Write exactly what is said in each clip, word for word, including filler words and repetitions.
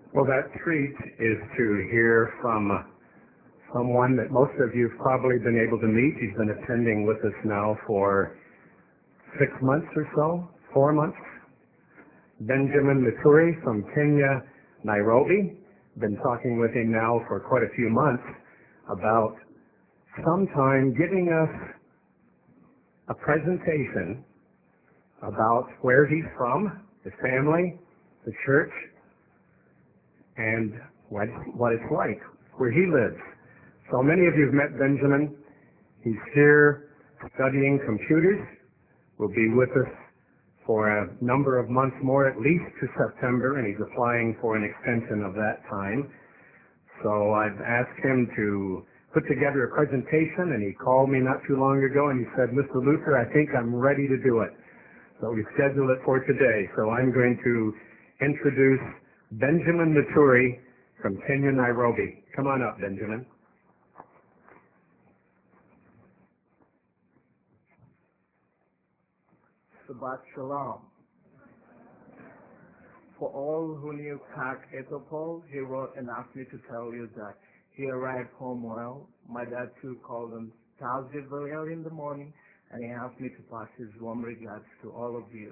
Well, that treat is to hear from someone that most of you have probably been able to meet. He's been attending with us now for six months or so, four months. Benjamin Muturi from Kenya, Nairobi. Been talking with him now for quite a few months about sometime giving us a presentation about where he's from, his family, the church, and what, what it's like, where he lives. So many of you have met Benjamin. He's here studying computers. Will be with us for a number of months more, at least to September, and he's applying for an extension of that time. So I've asked him to put together a presentation, and he called me not too long ago, and he said, Mister Luther, I think I'm ready to do it. So we scheduled it for today. So I'm going to introduce Benjamin Muturi from Kenya, Nairobi. Come on up, Benjamin. Shabbat Shalom. For all who knew Kak Etopol, he wrote and asked me to tell you that he arrived home well. My dad too called him Thursday very early in the morning, and he asked me to pass his warm regards to all of you.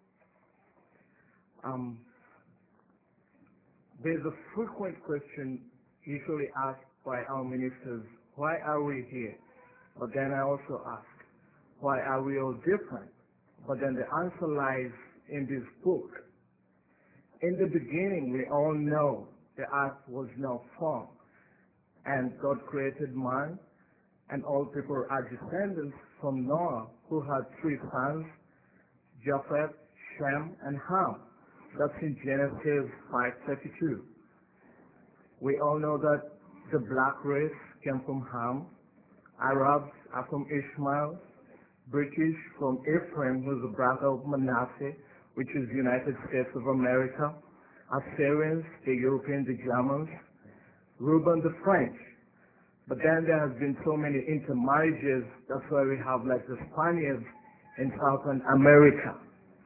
Um, there's a frequent question usually asked by our ministers, why are we here? But then I also ask, why are we all different? But then the answer lies in this book. In the beginning, we all know the earth was no form, and God created man, and all people are descendants from Noah, who had three sons, Japheth, Shem, and Ham. That's in Genesis five thirty-two. We all know that the black race came from Ham, Arabs are from Ishmael, British from Ephraim, who's the brother of Manasseh, which is the United States of America, Assyrians, the Europeans, the Germans, Reuben, the French. But then there has been so many intermarriages, that's why we have like the Spaniards in Southern America.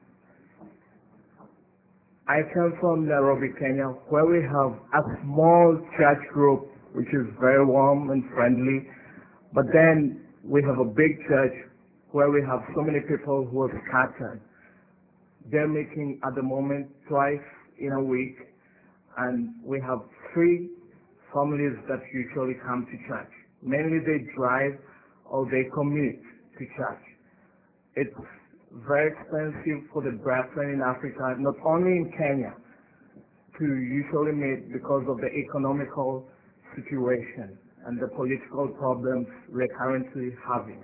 I come from Nairobi, Kenya, where we have a small church group, which is very warm and friendly. But then we have a big church where we have so many people who are scattered. They're meeting at the moment twice in a week, and we have three families that usually come to church. Mainly they drive or they commute to church. It's very expensive for the brethren in Africa, not only in Kenya, to usually meet because of the economical situation and the political problems we're currently having.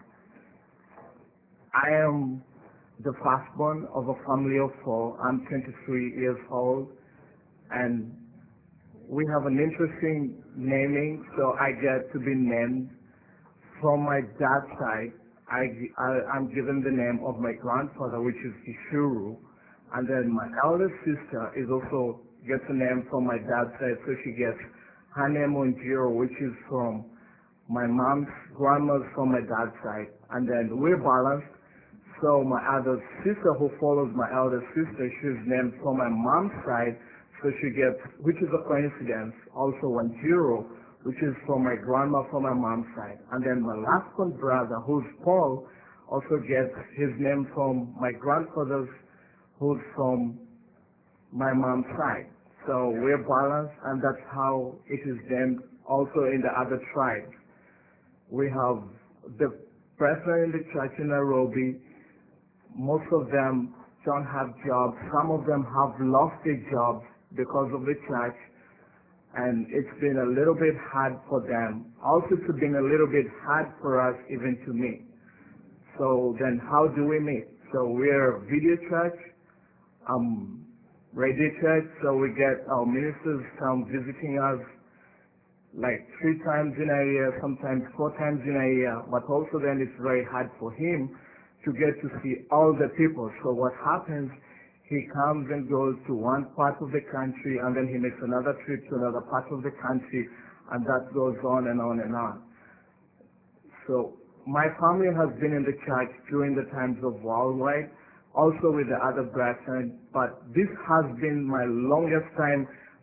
I am the firstborn of a family of four. I'm twenty-three years old, and we have an interesting naming, so I get to be named. From my dad's side, I, I, I'm given the name of my grandfather, which is Ishuru, and then my elder sister is also gets a name from my dad's side, so she gets her name Onjiro, which is from my mom's grandma's from my dad's side, and then we're balanced. So my other sister who follows my elder sister, she's named from my mom's side, so she gets, which is a coincidence, also Wanjiro, which is from my grandma from my mom's side. And then my last one brother, who's Paul, also gets his name from my grandfather's, who's from my mom's side. So we're balanced, and that's how it is named also in the other tribes. We have the brethren in the church in Nairobi. Most of them don't have jobs. Some of them have lost their jobs because of the church, and it's been a little bit hard for them. Also, it's been a little bit hard for us even to meet. So then how do we meet? So we're video church, um, radio church, so we get our ministers come visiting us like three times in a year, sometimes four times in a year, but also then it's very hard for him to get to see all the people. So what happens, he comes and goes to one part of the country, and then he makes another trip to another part of the country, and that goes on and on and on. So my family has been in the church during the times of worldwide, also with the other brethren, but this has been my longest time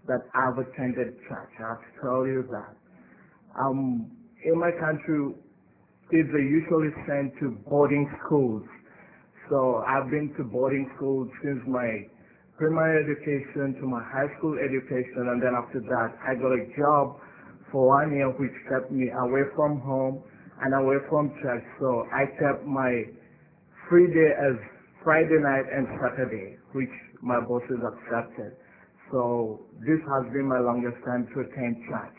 that I've attended church. I have to tell you that. Um, in my country, kids are usually sent to boarding schools. So I've been to boarding schools since my primary education to my high school education, and then after that, I got a job for one year which kept me away from home and away from church. So I kept my free day as Friday night and Saturday, which my bosses accepted. So this has been my longest time to attend church.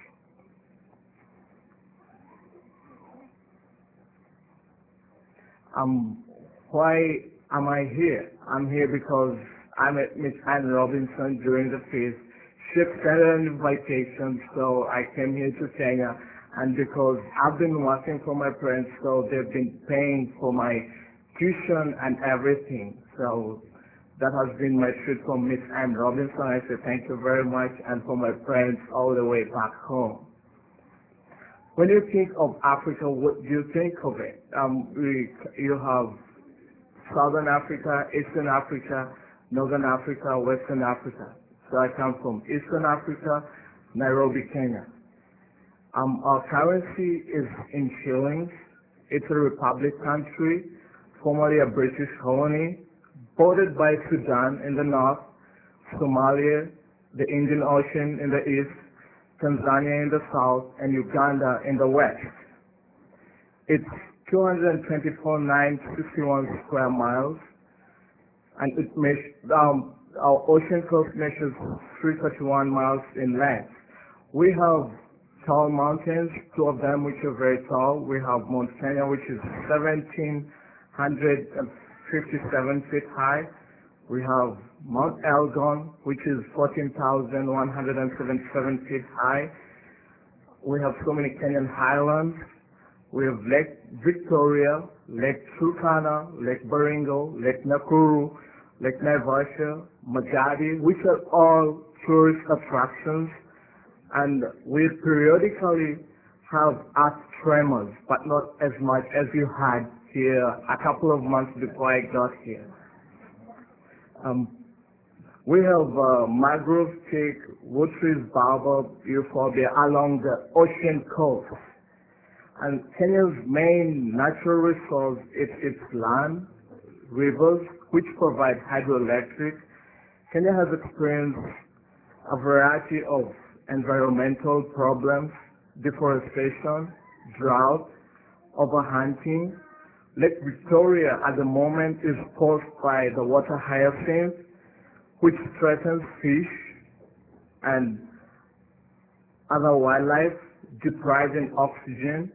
Um, why am I here? I'm here because I met Miss Anne Robinson during the feast. She extended an invitation, so I came here to Kenya. And because I've been working for my parents, so they've been paying for my tuition and everything. So that has been my treat from Miss Anne Robinson. I say thank you very much, and for my parents all the way back home. When you think of Africa, what do you think of it? Um, we, you have Southern Africa, Eastern Africa, Northern Africa, Western Africa. So I come from Eastern Africa, Nairobi, Kenya. Um, our currency is in shillings. It's a republic country, formerly a British colony, bordered by Sudan in the north, Somalia, the Indian Ocean in the east, Tanzania in the south, and Uganda in the west. It's two hundred twenty-four thousand nine hundred sixty-one square miles, and it measures, um, our ocean coast measures three hundred thirty-one miles in length. We have tall mountains, two of them which are very tall. We have Mount Kenya, which is one thousand seven hundred fifty-seven feet high. We have Mount Elgon, which is fourteen thousand one hundred seventy-seven feet high. We have so many Kenyan highlands. We have Lake Victoria, Lake Turkana, Lake Baringo, Lake Nakuru, Lake Naivasha, Magadi, which are all tourist attractions. And we periodically have earth tremors, but not as much as you had here a couple of months before I got here. Um, we have uh, mangrove teak, wood trees, baobab, euphorbia along the ocean coast. And Kenya's main natural resource is its land, rivers, which provide hydroelectric. Kenya has experienced a variety of environmental problems, deforestation, drought, overhunting. Lake Victoria at the moment is posed by the water hyacinth, which threatens fish and other wildlife, depriving oxygen.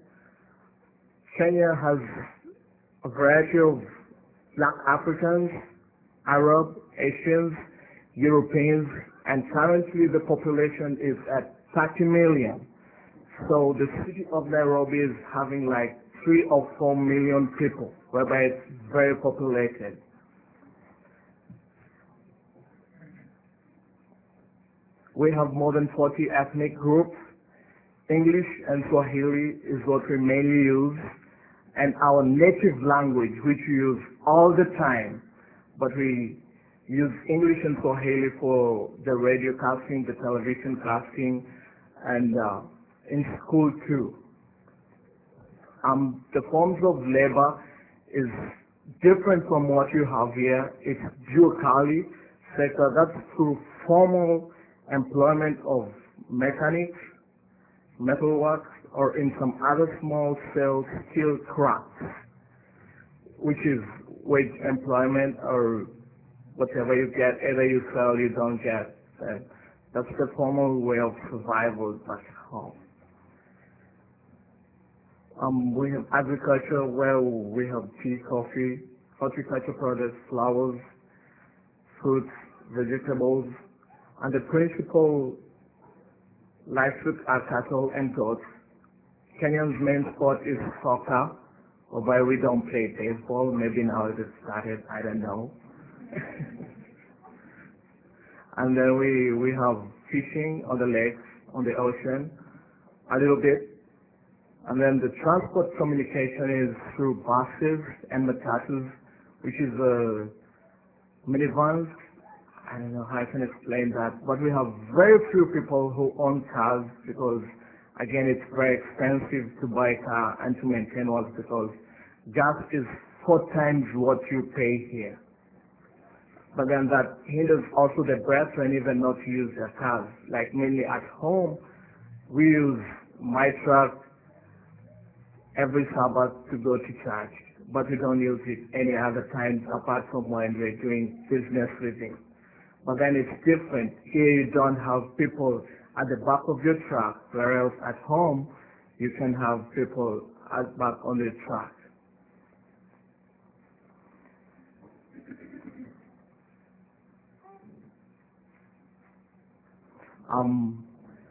Kenya has a variety of Black Africans, Arab, Asians, Europeans, and currently the population is at thirty million. So the city of Nairobi is having like three or four million people, whereby it's very populated. We have more than forty ethnic groups. English and Swahili is what we mainly use, and our native language, which we use all the time, but we use English and Swahili for the radio casting, the television casting, and uh, in school too. Um, the forms of labor is different from what you have here. It's Juakali sector. That's through formal employment of mechanics, metalwork, or in some other small scale skilled crafts, which is wage employment or whatever you get, either you sell, you don't get. Uh, that's the formal way of survival back home. Um, we have agriculture where we have tea, coffee, horticulture products, flowers, fruits, vegetables, and the principal livestock are cattle and goats. Kenya's main sport is soccer, whereby we don't play baseball. Maybe now it has started, I don't know. And then we, we have fishing on the lakes, on the ocean, a little bit. And then the transport communication is through buses and matatus, which is uh, minivans, I don't know how I can explain that, but we have very few people who own cars because, again, it's very expensive to buy a car and to maintain one because gas is four times what you pay here. But then that hinders also the brethren even not to use their cars. Like mainly at home, we use my truck every Sabbath to go to church, but we don't use it any other times apart from when we're doing business living. But then it's different. Here you don't have people at the back of your truck, whereas at home you can have people at back on the truck. Um,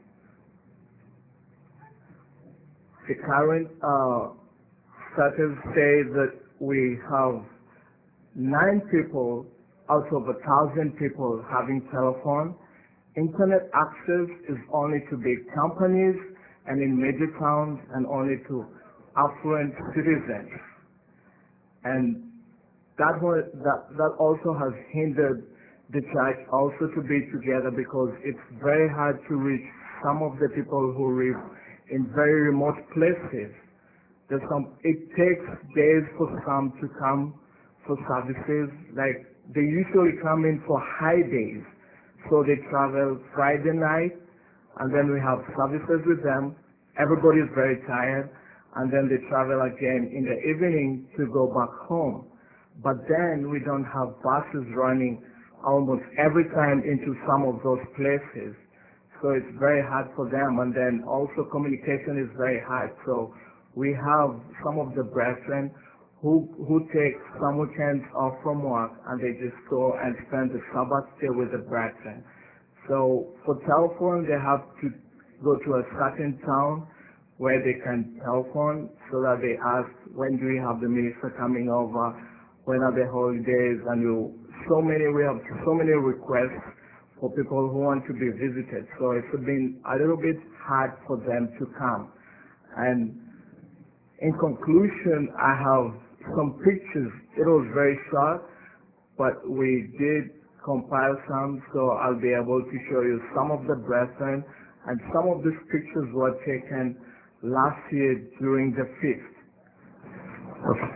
the current uh, status says that we have nine people out of a thousand people having telephone. Internet access is only to big companies and in major towns and only to affluent citizens. And that, was, that, that also has hindered the church also to be together because it's very hard to reach some of the people who live in very remote places. There's some, it takes days for some to come for services. Like they usually come in for high days. So they travel Friday night and then we have services with them. Everybody is very tired and then they travel again in the evening to go back home. But then we don't have buses running almost every time into some of those places. So it's very hard for them, and then also communication is very hard. So we have some of the brethren who, who take some weekends off from work and they just go and spend the Sabbath day with the brethren. So for telephone, they have to go to a certain town where they can telephone so that they ask, when do we have the minister coming over? When are the holidays? And you So many, we have so many requests for people who want to be visited. So it's been a little bit hard for them to come. And in conclusion, I have some pictures. It was very short, but we did compile some, so I'll be able to show you some of the brethren. And some of these pictures were taken last year during the feast. Okay.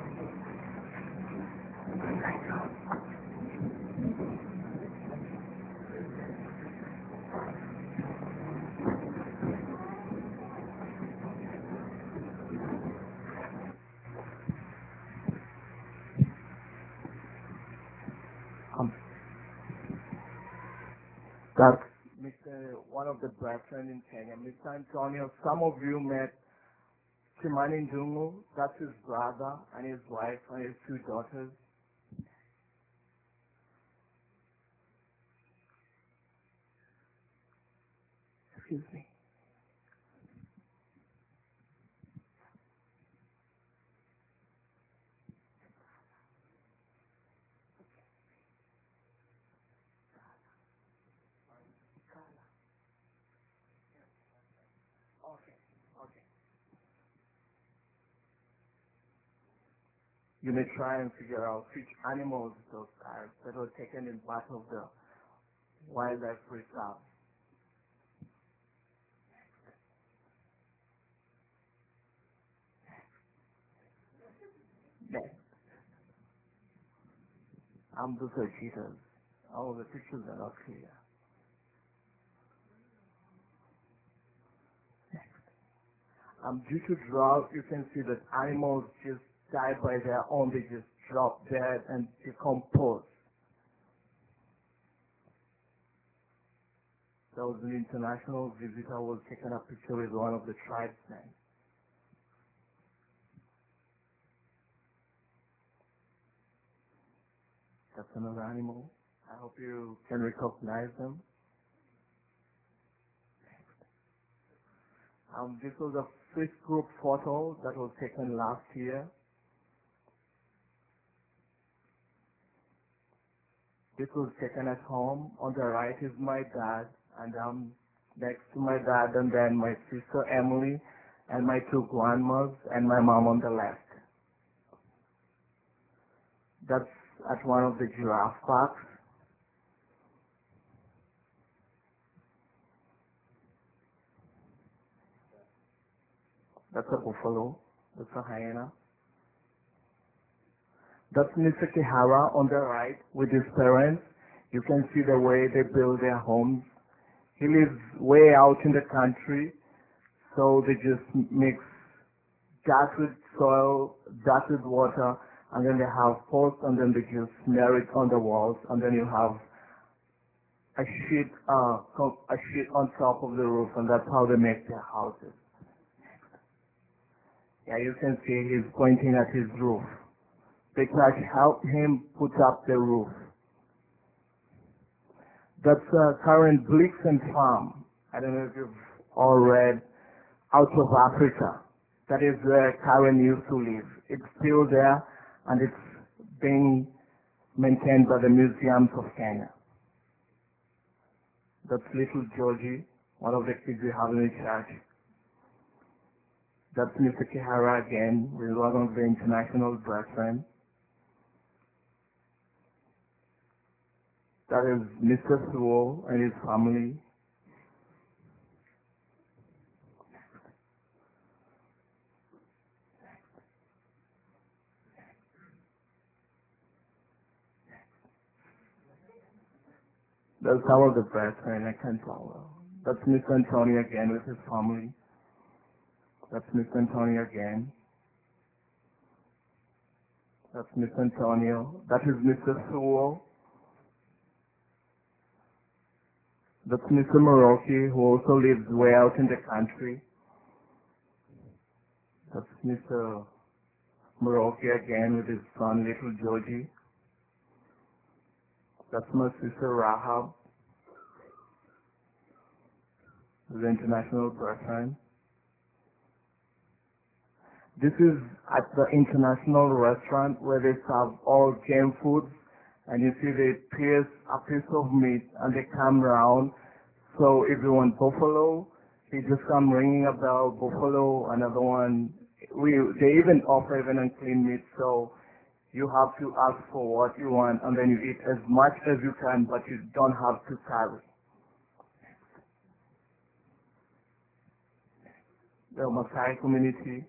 That's Mister one of the brethren in Kenya, Mister Antonio. Some of you met Kimani Ndungu. That's his brother and his wife and his two daughters. Excuse me. Okay, okay. You may try and figure out which animals those are that were taken in part of the wildlife reserve. Next. Um, those are cheetahs. Oh, the pictures are not clear. Um, due to drought, you can see that animals just die by their own. They just drop dead and decompose. There was an international visitor who was taking a picture with one of the tribesmen. That's another animal. I hope you can recognize them. Um, this was a fifth group photo that was taken last year. This was taken at home. On the right is my dad, and um, next to my dad, and then my sister Emily, and my two grandmas, and my mom on the left. That's at one of the giraffe parks. That's a buffalo. That's a hyena. That's Mister Kihara on the right with his parents. You can see the way they build their homes. He lives way out in the country, so they just mix that with soil, that with water, and then they have posts, and then they just smear it on the walls, and then you have a sheet, uh, co- a sheet on top of the roof, and that's how they make their houses. Yeah, you can see he's pointing at his roof. They try to help him put up the roof. That's uh, current Blixen Farm. I don't know if you've all read Out of Africa. That is where Karen used to live. It's still there, and it's being maintained by the museums of Kenya. That's little Georgie, one of the kids we have in the church. That's Mister Kihara again, with one of the international brethren. That is Mister Suo and his family. That's some of the brethren, I can tell. That's Mister Antonio again with his family. That's Mister Antonio again. That's Mister Antonio. That is Mister Suo. That's Mister Moroki, who also lives way out in the country. That's Mister Moroki again with his son, little Georgie. That's my sister Rahab, the international brethren. This is at the international restaurant where they serve all game foods, and you see they pierce a piece of meat and they come round. So if you want buffalo, they just come ringing a bell, buffalo, another one. We, they even offer even unclean meat, so you have to ask for what you want, and then you eat as much as you can, but you don't have to carry. The Maasai community,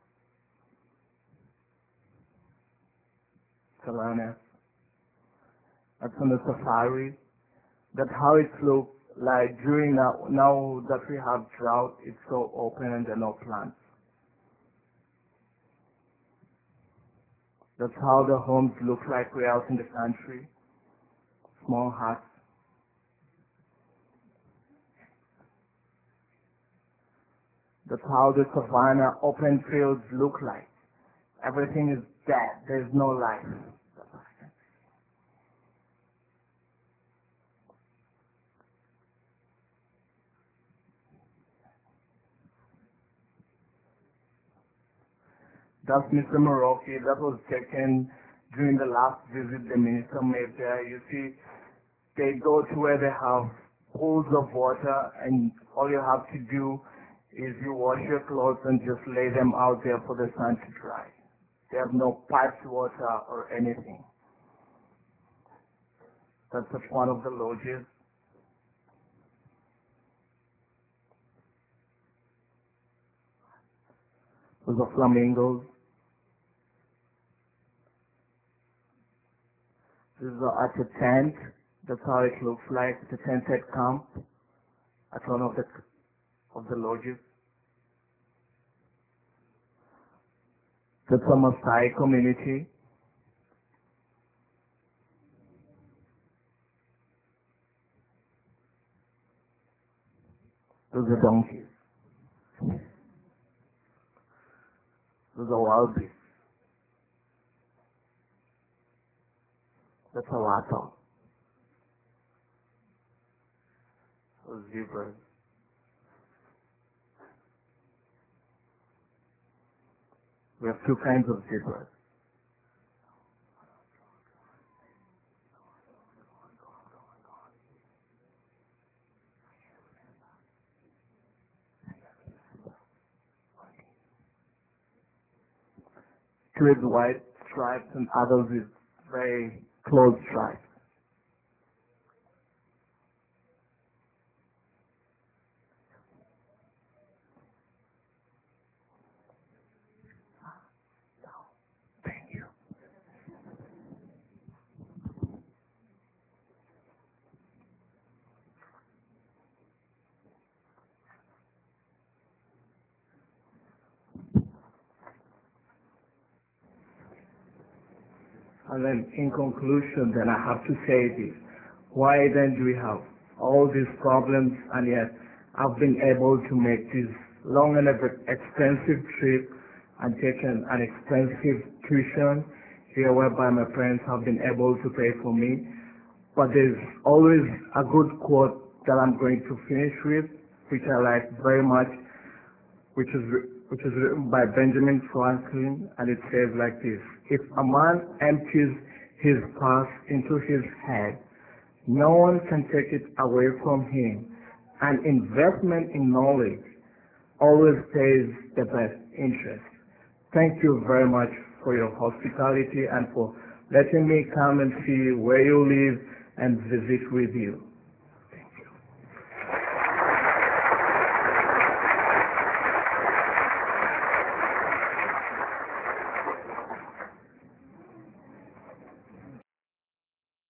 Savannah, that's on the safari. That's how it looks like during now, now that we have drought, it's so open and there are no plants. That's how the homes look like way out in the country. Small huts. That's how the savanna open fields look like. Everything is dead. There's no life. That's Mister Moroki. That was taken during the last visit the minister made there. You see, they go to where they have pools of water, and all you have to do is you wash your clothes and just lay them out there for the sun to dry. They have no piped water or anything. That's just one of the lodges. Those are flamingos. This is at a tent. That's how it looks like. The tent at camp at one of the of the lodges. That's a Maasai community. Those are donkeys. Those are wild beasts. That's a wattle. Those zebras. We have two kinds of zebras. Two with white stripes and others with very close stripes. And then in conclusion, then I have to say this. Why then do we have all these problems and yet I've been able to make this long and expensive trip and taken an expensive tuition here whereby my parents have been able to pay for me. But there's always a good quote that I'm going to finish with, which I like very much, which is which is written by Benjamin Franklin, and it says like this: if a man empties his purse into his head, no one can take it away from him. An investment in knowledge always pays the best interest. Thank you very much for your hospitality and for letting me come and see where you live and visit with you.